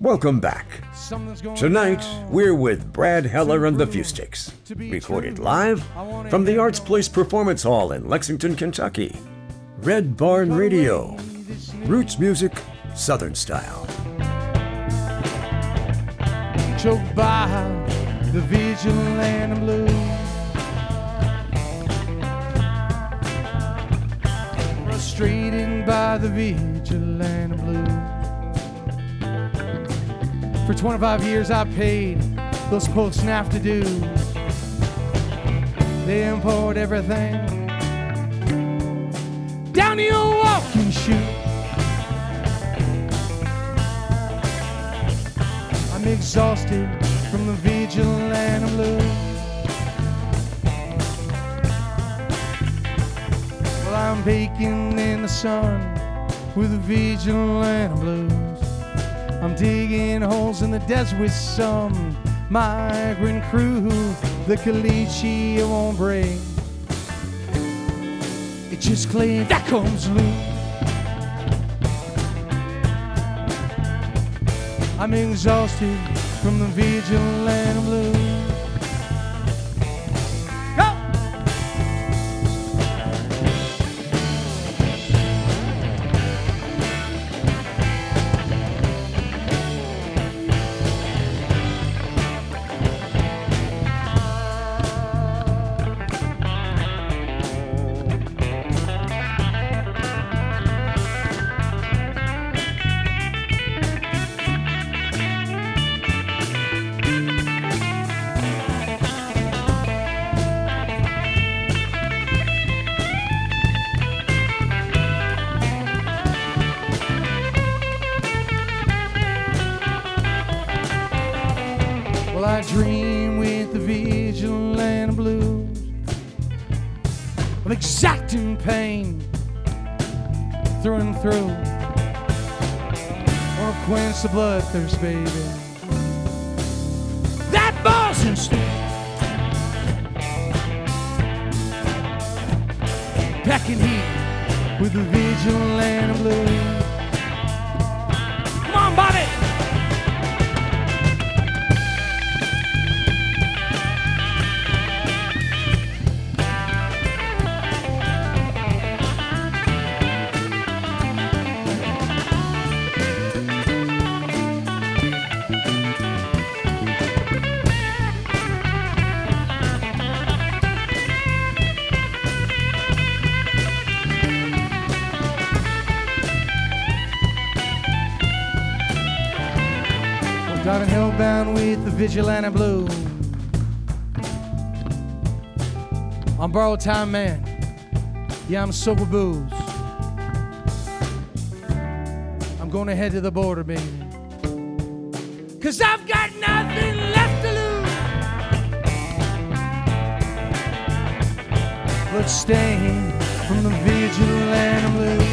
Welcome back. Tonight, we're with Brad Heller and the Fustics, recorded live from the Arts Place Performance Hall in Lexington, Kentucky. Red Barn Radio, roots music, Southern style. Choked by the vigilante blues, frustrated by the vigilante blues. For 25 years I paid those post-NAFTA dues. They import everything down to your walking shoe. I'm exhausted from the vigilante blues. Well, I'm baking in the sun with the vigilante blues. I'm digging holes in the desert with some migrant crew. The caliche won't break. It just claims that comes loose. I'm exhausted from the vigilante blues. I dream with the vigilante blues of exacting pain through and through. Wanna quench the bloodthirst, baby. That ball's in stew. Pecking heat with the vigilante blues. Come on, Bobby! Driving hellbound with the vigilante blue. I'm borrowed time man. Yeah, I'm sober booze. I'm gonna head to the border, baby. 'Cause I've got nothing left to lose. Bloodstain from the vigilante blue.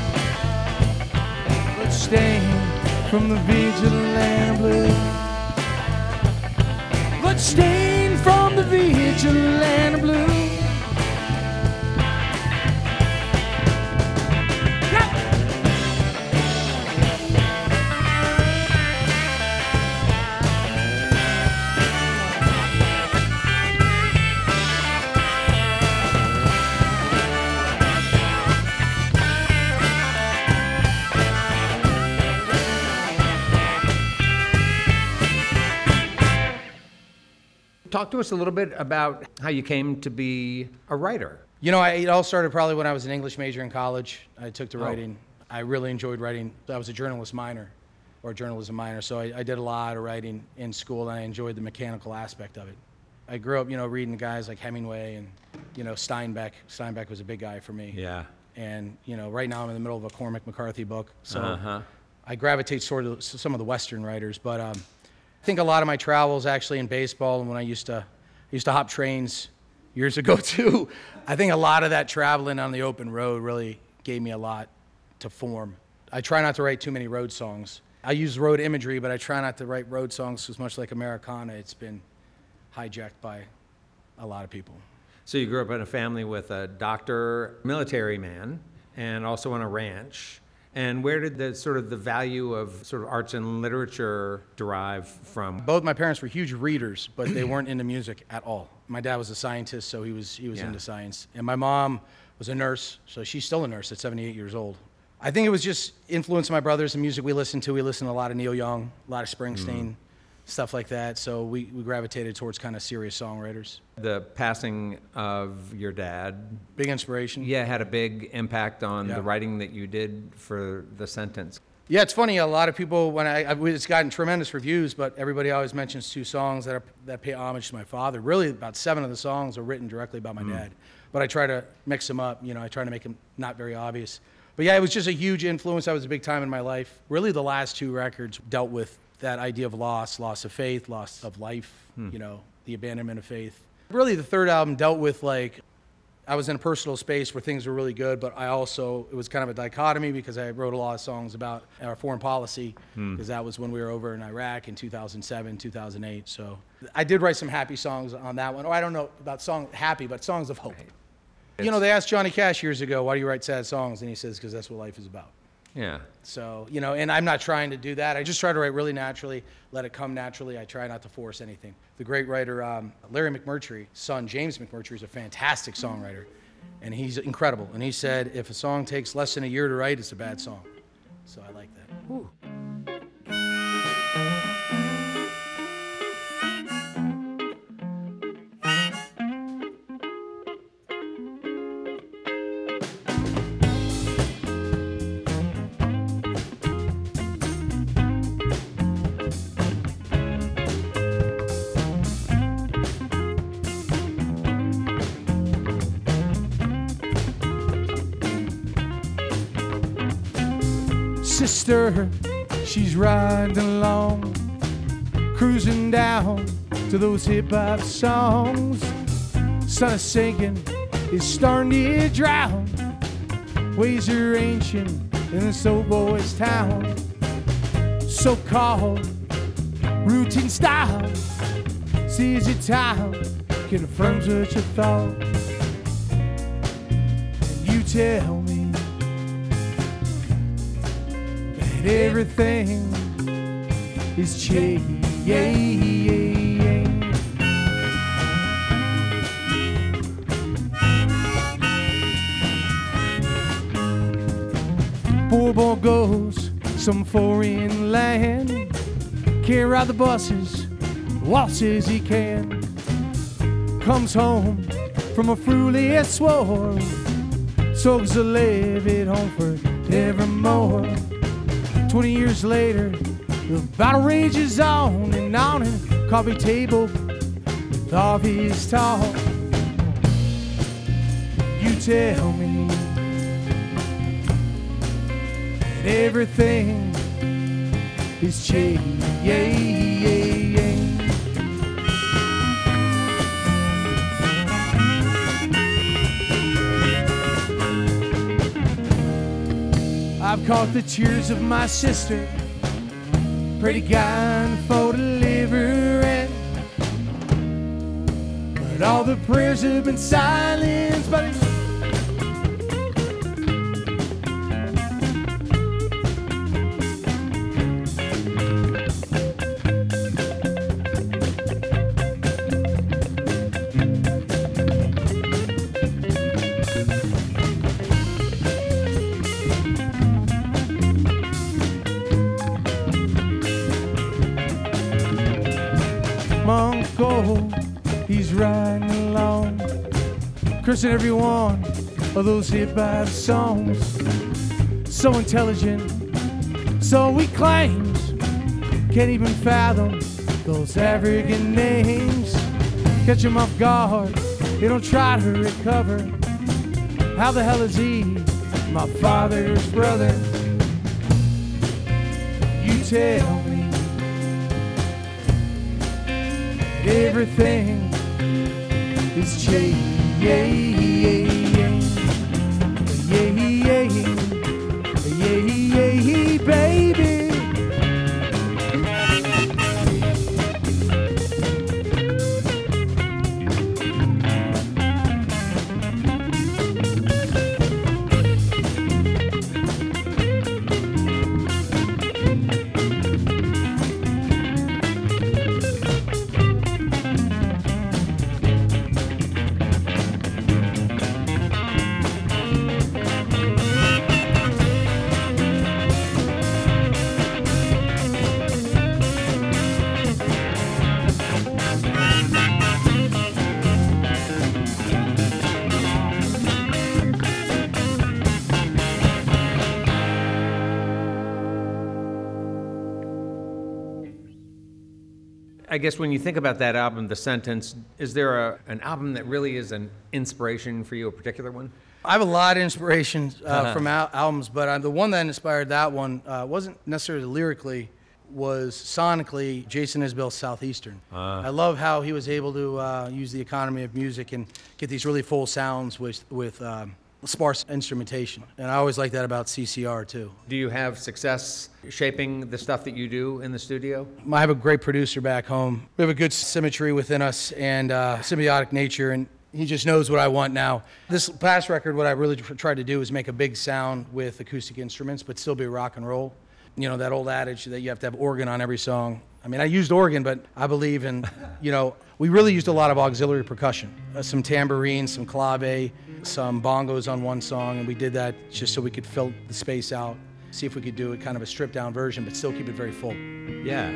Bloodstain from the vigilante blue. Bloodstained from the vigilante blue. Talk to us a little bit about how you came to be a writer. You know, it all started probably when I was an English major in college. I took to writing. I really enjoyed writing. I was a journalism minor, so I did a lot of writing in school, and I enjoyed the mechanical aspect of it. I grew up, reading guys like Hemingway and, Steinbeck. Steinbeck was a big guy for me. Yeah. And, right now I'm in the middle of a Cormac McCarthy book, so I gravitate sort of some of the Western writers, but I think a lot of my travels actually in baseball, and when I used to hop trains years ago too. I think a lot of that traveling on the open road really gave me a lot to form. I try not to write too many road songs. I use road imagery, but I try not to write road songs because much like Americana, it's been hijacked by a lot of people. So you grew up in a family with a doctor, military man, and also on a ranch. And where did the value of sort of arts and literature derive from? Both my parents were huge readers, but they weren't into music at all. My dad was a scientist, so he was into science. And my mom was a nurse, so she's still a nurse at 78 years old. I think it was just influenced my brothers, the music we listened to. We listened to a lot of Neil Young, a lot of Springsteen, stuff like that. So we gravitated towards kind of serious songwriters. The passing of your dad. Big inspiration. Yeah, had a big impact on the writing that you did for The Sentence. Yeah, it's funny. A lot of people, it's gotten tremendous reviews, but everybody always mentions 2 songs that pay homage to my father. Really, about 7 of the songs are written directly about my dad. But I try to mix them up. I try to make them not very obvious. But yeah, it was just a huge influence. That was a big time in my life. Really, the last 2 records dealt with that idea of loss of faith, loss of life, the abandonment of faith. Really, the 3rd album dealt with, I was in a personal space where things were really good, but it was kind of a dichotomy because I wrote a lot of songs about our foreign policy, because that was when we were over in Iraq in 2007, 2008. So I did write some happy songs on that one. I don't know about happy, but songs of hope. They asked Johnny Cash years ago, why do you write sad songs? And he says, because that's what life is about. Yeah. So, and I'm not trying to do that. I just try to write really naturally, let it come naturally. I try not to force anything. The great writer, Larry McMurtry's son, James McMurtry, is a fantastic songwriter, and he's incredible. And he said, if a song takes less than a year to write, it's a bad song. So I like that. Ooh. Sister, she's riding along, cruising down to those hip-hop songs. Sun is sinking, it's starting to drown. Ways are ancient in this old boy's town. So-called routine style sees your time, confirms what you thought. And you tell me everything is changing. Poor boy goes some foreign land, can't ride the buses, waltzes he can. Comes home from a fruitless war, soaks a levy home for evermore. 20 years later, the battle rages on and coffee table with all his talk. You tell me that everything is changing. I've caught the tears of my sister, pray to God for deliverance. But all the prayers have been silenced by the he's riding along, cursing every one of those hip-hop songs. So intelligent, so he claims, can't even fathom those African names. Catch him off guard, they don't try to recover. How the hell is he my father's brother? You tell me everything is changing. Baby. I guess when you think about that album, The Sentence, is there an album that really is an inspiration for you, a particular one? I have a lot of inspiration from albums, but the one that inspired that one wasn't necessarily lyrically, was sonically Jason Isbell's Southeastern. I love how he was able to use the economy of music and get these really full sounds with sparse instrumentation. And I always like that about CCR too. Do you have success shaping the stuff that you do in the studio? I have a great producer back home. We have a good symmetry within us and symbiotic nature, and he just knows what I want now. This past record, what I really tried to do is make a big sound with acoustic instruments, but still be rock and roll. You know, that old adage that you have to have organ on every song. I mean, I used organ, but I believe in, we really used a lot of auxiliary percussion. Some tambourines, some clave, some bongos on one song, and we did that just so we could fill the space out, see if we could do it kind of a stripped down version, but still keep it very full. Yeah.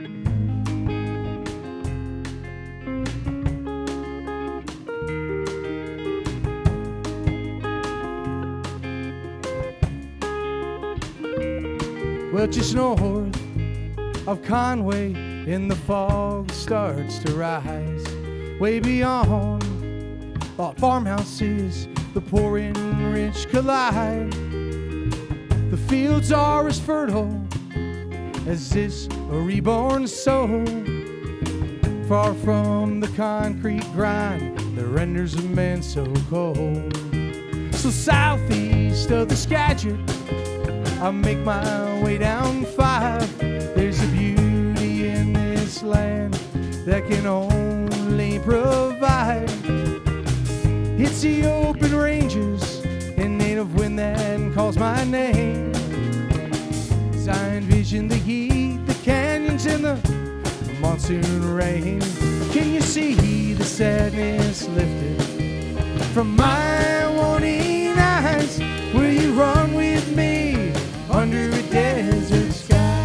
Well, just north of Conway, in the fog starts to rise. Way beyond all farmhouses, the poor and rich collide. The fields are as fertile as this a reborn soul. Far from the concrete grind that renders a man so cold. So southeast of the Skagit, I make my way down 5. There's a beauty in this land that can only provide. It's the open ranges and native wind that calls my name. As I envision the heat, the canyons, and the monsoon rain. Can you see the sadness lifted from my wanting eyes? Will you run with me under a desert sky?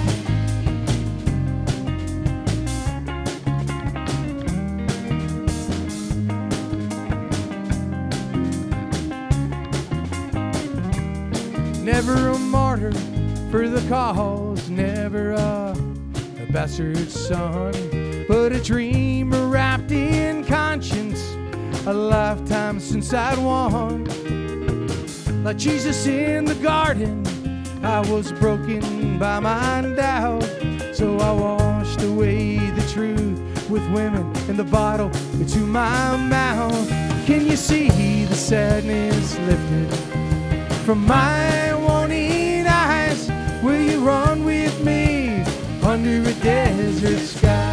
Never a martyr for the cause, never a bastard son, but a dreamer wrapped in conscience, a lifetime since I'd won. Like Jesus in the garden, I was broken by my doubt, so I washed away the truth with women and the bottle into my mouth. Can you see the sadness lifted from my wanting eyes? Will you run with me under a desert sky?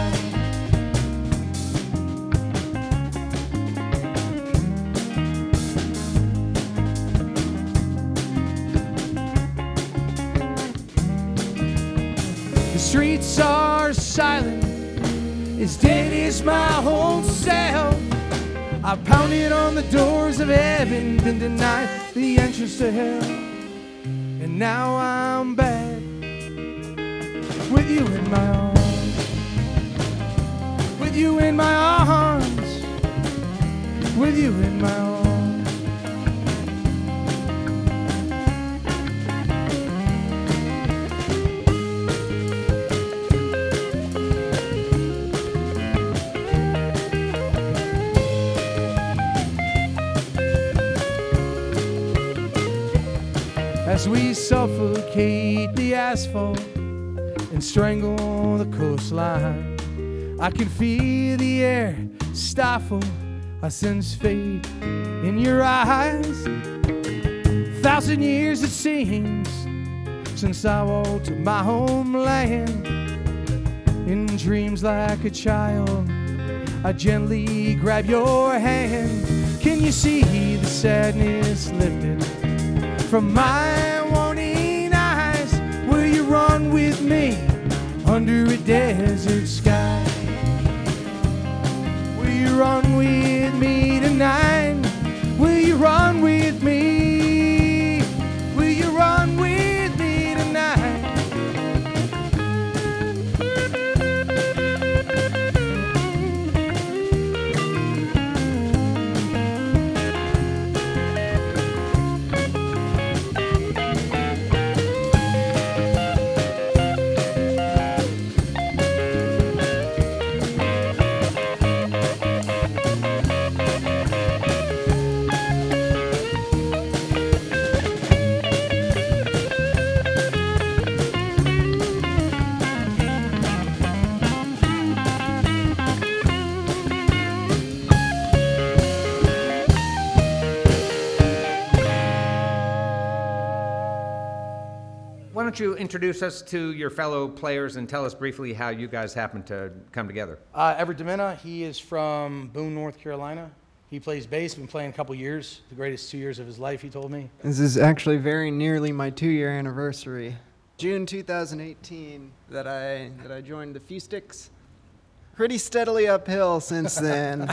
Streets are silent, as dead as my old self. I pounded on the doors of heaven, then denied the entrance to hell. And now I'm back with you in my arms, with you in my arms, with you in my arms. As we suffocate the asphalt and strangle the coastline, I can feel the air stifle. I sense fate in your eyes. 1,000 years it seems since I walked my homeland. In dreams like a child, I gently grab your hand. Can you see the sadness lifted from my wanting eyes? Will you run with me under a desert sky? Will you run with me tonight? Will you run with me? Will you run with me tonight? you introduce us to your fellow players and tell us briefly how you guys happened to come together? Everett Demena, he is from Boone, North Carolina. He plays bass, been playing a couple years, the greatest 2 years of his life, he told me. This is actually very nearly my 2-year anniversary. June 2018 that I joined the Fustics. Pretty steadily uphill since then.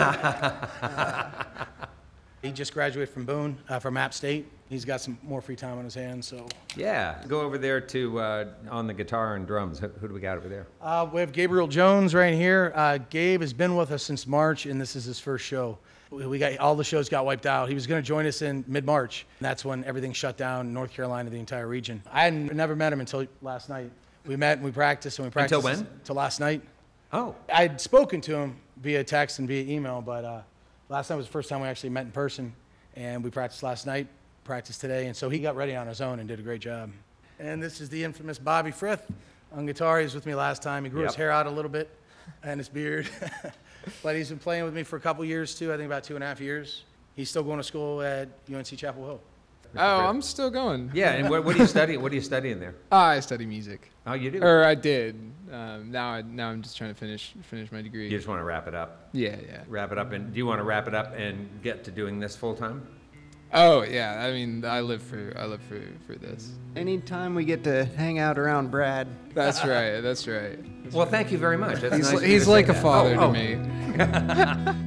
He just graduated from Boone, from App State. He's got some more free time on his hands, so. Yeah, go over there to on the guitar and drums. Who do we got over there? We have Gabriel Jones right here. Gabe has been with us since March, and this is his first show. We got all the shows got wiped out. He was going to join us in mid-March. That's when everything shut down in North Carolina, the entire region. I had never met him until last night. We met and we practiced, and we practiced. Until when? Until last night. Oh. I'd spoken to him via text and via email, but last night was the first time we actually met in person, and we practiced last night, practiced today, and so he got ready on his own and did a great job. And this is the infamous Bobby Frith on guitar. He was with me last time. He grew his hair out a little bit and his beard. But he's been playing with me for a couple years, too. I think about 2.5 years. He's still going to school at UNC Chapel Hill. Oh, I'm still going. Yeah, and what do you study? What are you studying there? I study music. Oh, you do? Or I did. Now I'm just trying to finish my degree. You just want to wrap it up? Yeah. Wrap it up, and do you want to wrap it up and get to doing this full time? Oh yeah, I mean I live for this. Anytime we get to hang out around Brad. That's right. Well, thank you very much. That's nice of you He's to like say a that. father Oh, to me.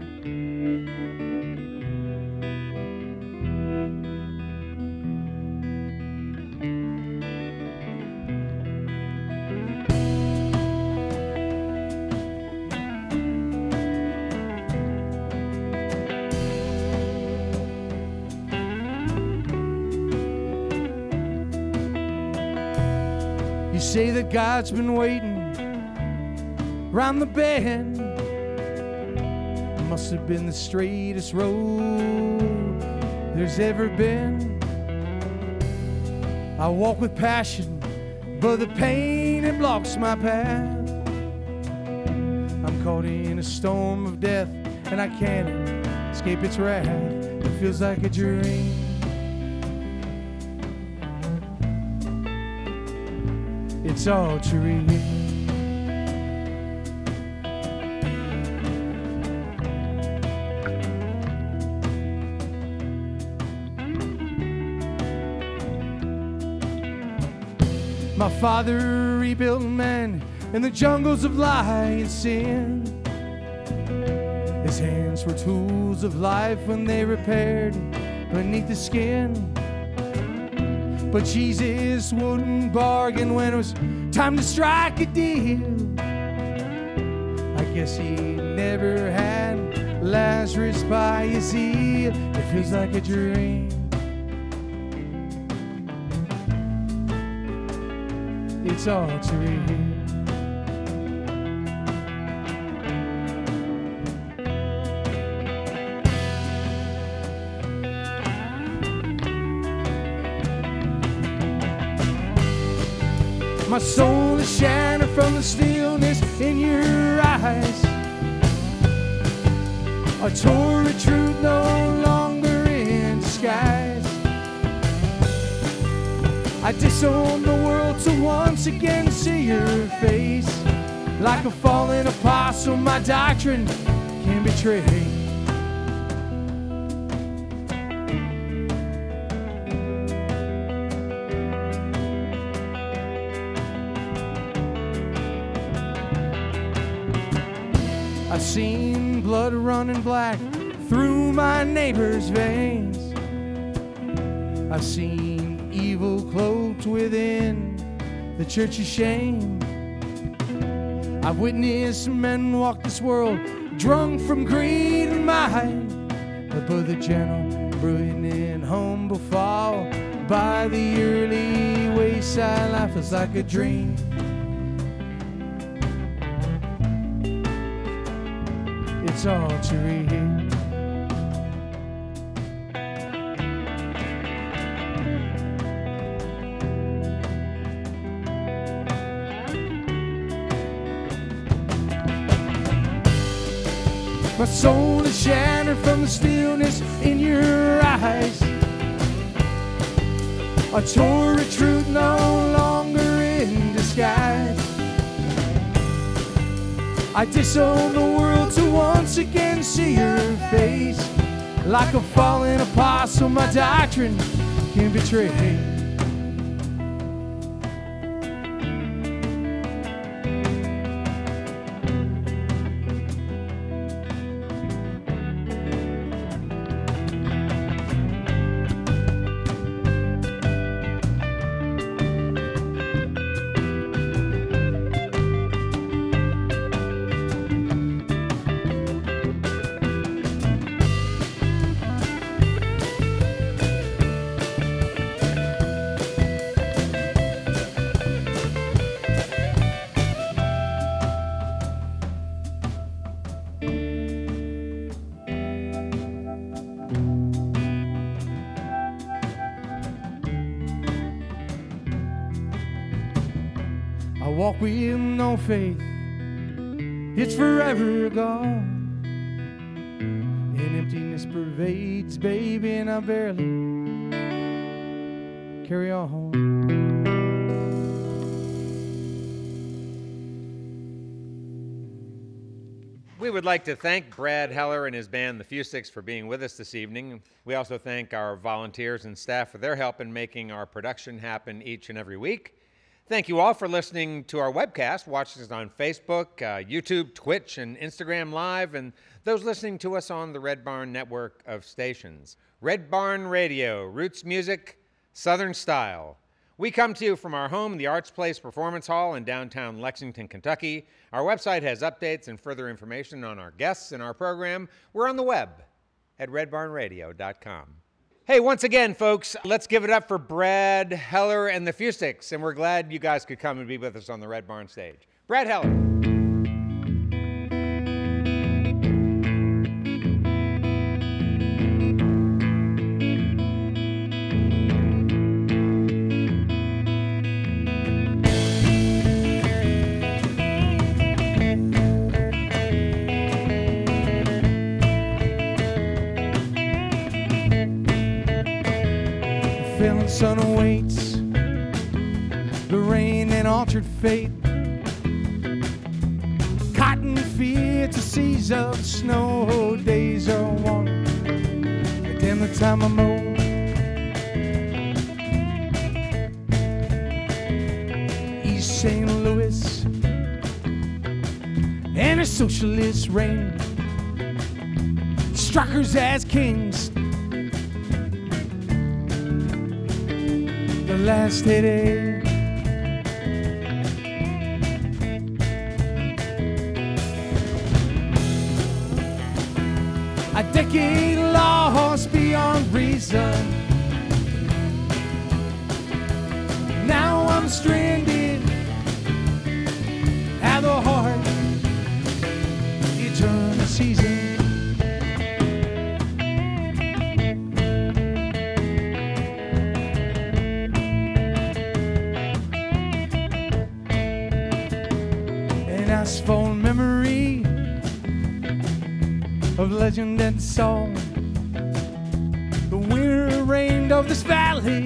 You say that God's been waiting round the bend. It must have been the straightest road there's ever been. I walk with passion, but the pain, it blocks my path. I'm caught in a storm of death, and I can't escape its wrath. It feels like a dream. It's all too real. My father rebuilt man in the jungles of lie and sin. His hands were tools of life when they repaired beneath the skin. But Jesus wouldn't bargain when it was time to strike a deal. I guess he never had Lazarus by his heel. It feels like a dream. It's all too real. My soul is shining from the stillness in your eyes. A Torah truth no longer in disguise. I disown the world to once again see your face. Like a fallen apostle, my doctrine can betray. I've seen blood running black through my neighbor's veins. I've seen evil cloaked within the church of shame. I've witnessed men walk this world drunk from greed and might, but the gentle, brilliant, and humble fall by the early wayside. Life is like a dream. It's all too real. My soul is shattered from the stillness in your eyes. A Tory truth no longer in disguise. I disown the world to once again see your face. Like a fallen apostle, my doctrine can betray. I walk with no faith, it's forever gone. And emptiness pervades, baby, and I barely carry on. We would like to thank Brad Heller and his band, the Fustics, for being with us this evening. We also thank our volunteers and staff for their help in making our production happen each and every week. Thank you all for listening to our webcast, watching us on Facebook, YouTube, Twitch, and Instagram Live, and those listening to us on the Red Barn network of stations. Red Barn Radio, roots music, Southern style. We come to you from our home, the Arts Place Performance Hall in downtown Lexington, Kentucky. Our website has updates and further information on our guests and our program. We're on the web at redbarnradio.com. Hey, once again, folks, let's give it up for Brad Heller and the Fustics, and we're glad you guys could come and be with us on the Red Barn stage. Brad Heller. The sun awaits the rain and altered fate. Cotton fields, a seas of snow, days are warm. And then the time I mow. East St. Louis and a socialist reign. Strikers as kings. The last headache. A decade lost beyond reason. Now I'm stranded at the heart, eternal season. Asphalt memory of legend and song. The winter rained of this valley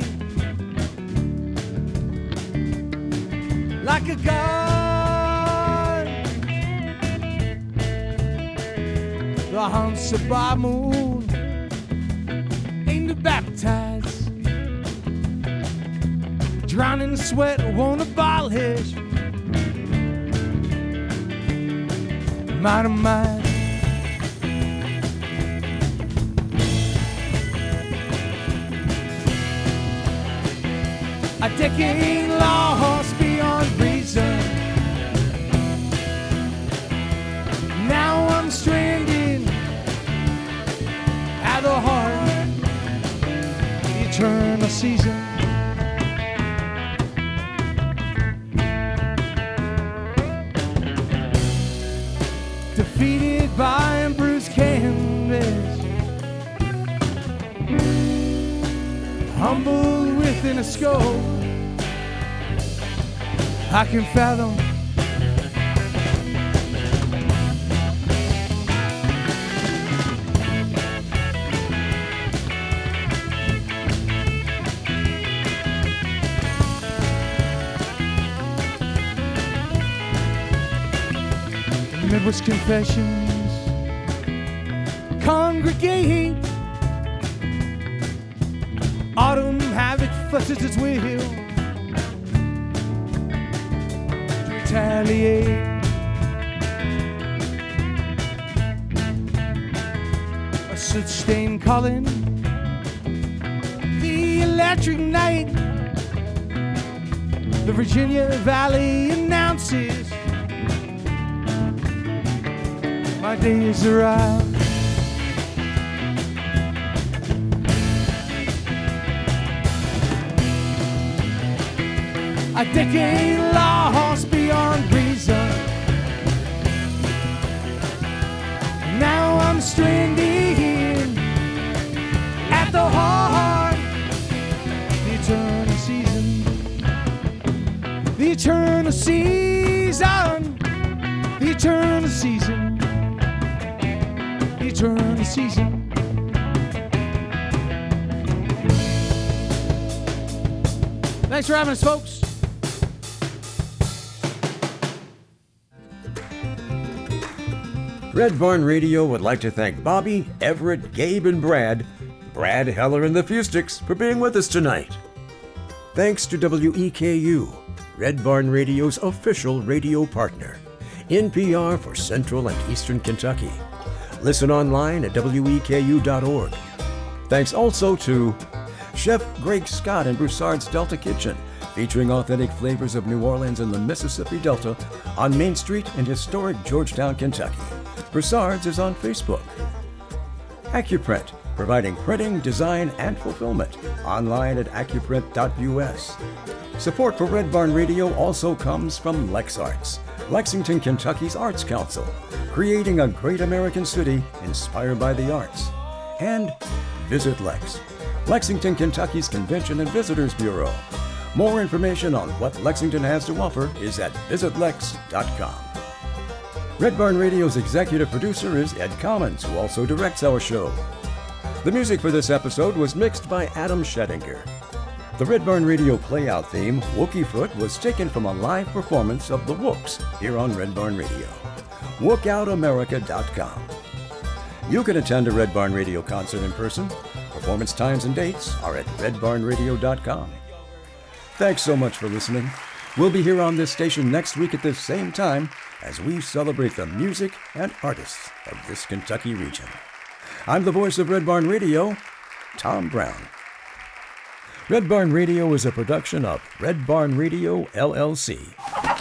like a god. The haunted by moon aimed to baptize. Drowning sweat won't abolish. Might of mine. A decade lost beyond reason. Now I'm stranded at the heart, eternal season. Defeated by a bruised canvas, humbled within a scope. I can fathom Midwest Confessions congregate. Autumn havoc flexes its will to retaliate. A soot-stained calling, the electric night. The Virginia Valley announces my day is arrived. A decade lost beyond reason. Now I'm stranded at the heart of the eternal season. The eternal season. The eternal season. The eternal season. Thanks for having us, folks. Red Barn Radio would like to thank Bobby, Everett, Gabe, and Brad Heller and the Fustics for being with us tonight. Thanks to WEKU, Red Barn Radio's official radio partner, NPR for Central and Eastern Kentucky. Listen online at weku.org. Thanks also to Chef Greg Scott and Broussard's Delta Kitchen, featuring authentic flavors of New Orleans and the Mississippi Delta on Main Street in historic Georgetown, Kentucky. Broussard's is on Facebook. Accuprint, providing printing, design, and fulfillment. Online at accuprint.us. Support for Red Barn Radio also comes from LexArts, Lexington, Kentucky's Arts Council, creating a great American city inspired by the arts. And Visit Lex, Lexington, Kentucky's Convention and Visitors Bureau. More information on what Lexington has to offer is at visitlex.com. Red Barn Radio's executive producer is Ed Commons, who also directs our show. The music for this episode was mixed by Adam Schettinger. The Red Barn Radio playout theme, Wookiefoot, was taken from a live performance of the Wooks here on Red Barn Radio. WookOutAmerica.com. You can attend a Red Barn Radio concert in person. Performance times and dates are at redbarnradio.com. Thanks so much for listening. We'll be here on this station next week at this same time as we celebrate the music and artists of this Kentucky region. I'm the voice of Red Barn Radio, Tom Brown. Red Barn Radio is a production of Red Barn Radio, LLC.